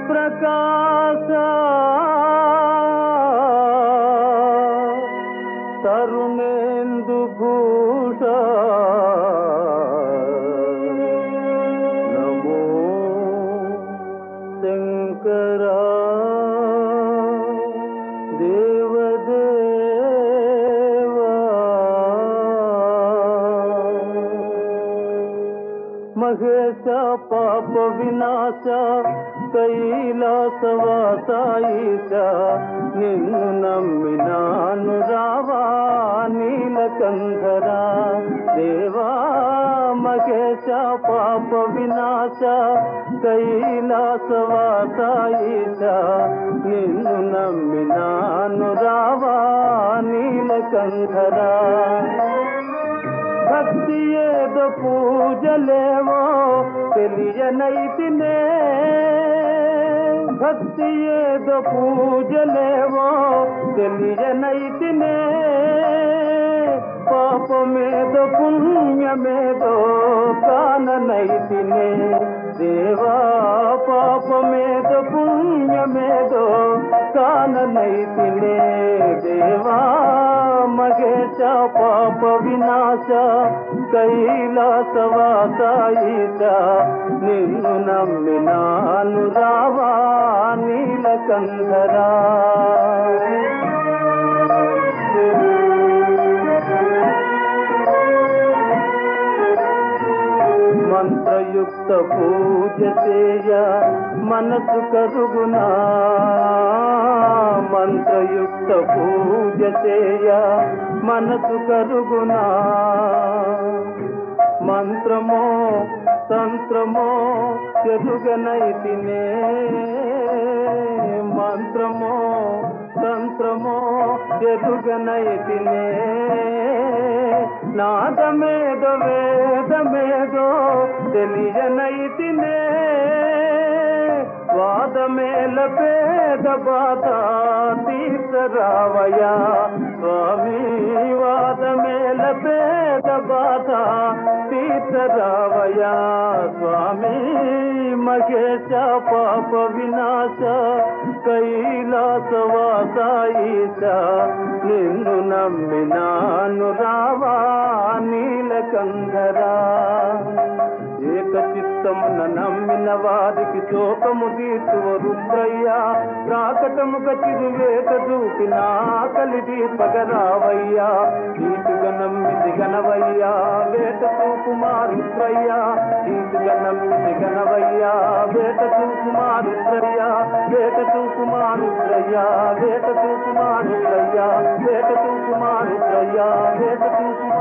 ప్రకాశ తరుణేందు భూష నమో శంకరా మహేశ పాప వినాశ కైలాసవాస ఈశ నిన్ను నమ్మినాను రావా నీలకంధరా దేవా మహేశ పాప వినాశ కైలాసవాస ఈశ నిన్ను నమ్మినాను రావా నీలకంధరా భక్తి ఏదో పూజలేవో తెలియనైతినే భక్తి ఏదో పూజలేవో తెలియనైతినే పాపమేదో పుణ్యమేదో కాననైతినే దేవా పాపమేదో పుణ్యమేదో కాననైతినే దేవా మహేశ పాప వినాశ కైలాసవాస ఈశ నిన్ను నమ్మినాను రావా నీలకంధరా మంత్రయుక్త పూజ చేయ మనసు కరుగునా మంత్రయుక్త పూజ చేయ మనసు కరుగునా మంత్రమో తంత్రమో ఎరుగనైతినే మంత్రమో తంత్రమో ఎరుగనైతినే నాదమేదో వేదమేదో తెలియనైతినే వాదమేల పేద బాధ తీర్చరావయ్యా స్వామి వాదమేల పేద బాధ తీర్చరావయ్యా స్వామి మహేశ పాప వినాశ కైలాసవాస ఈశ నిన్ను నమ్మినాను రావా నీలకంధరా ఏకచిత్తమున నమ్మిన వారికి శోకము తీర్చువ రుద్రయ్యా ప్రాకటముగ చిరువేట చూపి నా కలిది పగరావయ్యా నీటుగా నమ్మిది గనవయ్యా వేట చూపుమా రుద్రయ్యా నీటుగా నమ్మిది గనవయ్యా వేట చూపుమా రుద్రయ్యా వేట చూపుమా రుద్రయ్యా వేట చూపుమా రుద్రయ్యా వేట చూపుమా రుద్రయ్యా వేట చూపు